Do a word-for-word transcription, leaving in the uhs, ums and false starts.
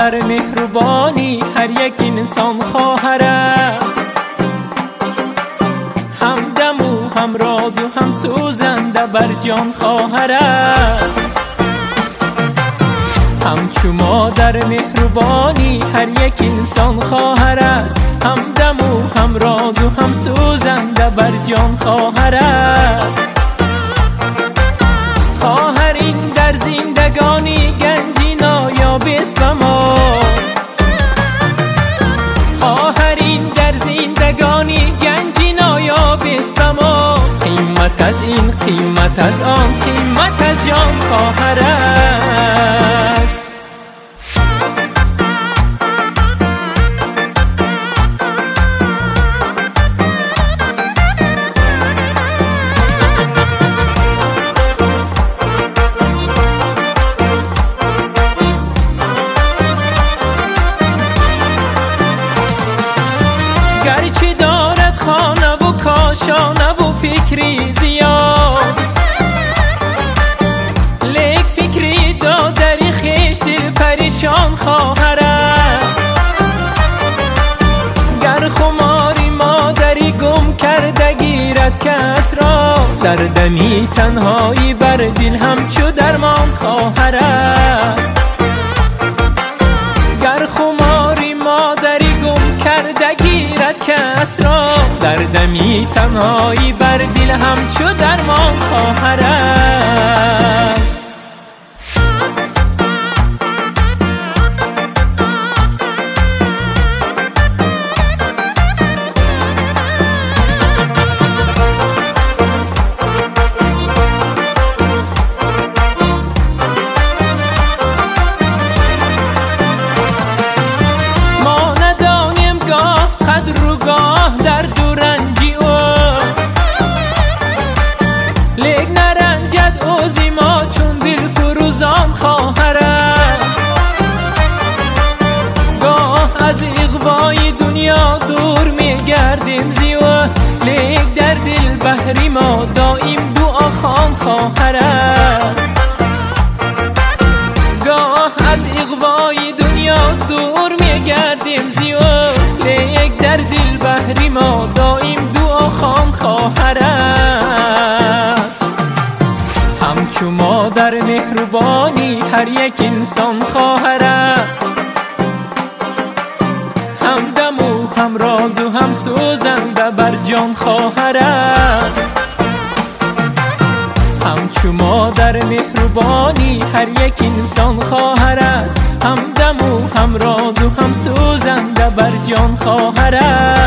در مهربانی هر یک انسان خواهر است، همدم و هم راز و هم سوزنده بر جان خواهر است. همچو ما در مهربانی هر یک انسان خواهر است، همدم و هم راز و هم سوزنده بر جان خواهر است. خواهرین در زندگانی گنجی نایاب است به ما، خواهرین در زندگانی گنجی نایاب است به ما. قیمت از این قیمت از آن قیمت از جان خواهر است. گرچه دارد خانه و کاشانه و فکری زیاد، لیک فکری دادری خیش دل پریشان خواهر است. گر خماری مادری گم کرده گیرد کس را، در دمی تنهایی بر دل همچو درمان خواهر است. گر خماری مادری گم کرده گیرد کس را، در دمی تنهایی بر دل همچو درمان خواهر است. ما ندانیم گاه قدر و گاه در دو رنجی او، لیک نرنجد اوزی ما چون دل فروزان خواهر است. گاه از اغوای دنیا دور می گردیم زیو، لیک در دل بحری ما دائم دعا خوان خواهر است. گاه از اغوای دنیا دور می گردیم زیو، لیک در دل بحری ما دائم دعا خوان خواهر است. همچو ما در مهربانی هر یک انسان خواهر است، همدم و هم راز و هم سوزنده بر جان خواهر است. همچو ما در مهربانی هر یک انسان خواهر است، همدم و هم راز و هم سوزنده بر جان خواهر است.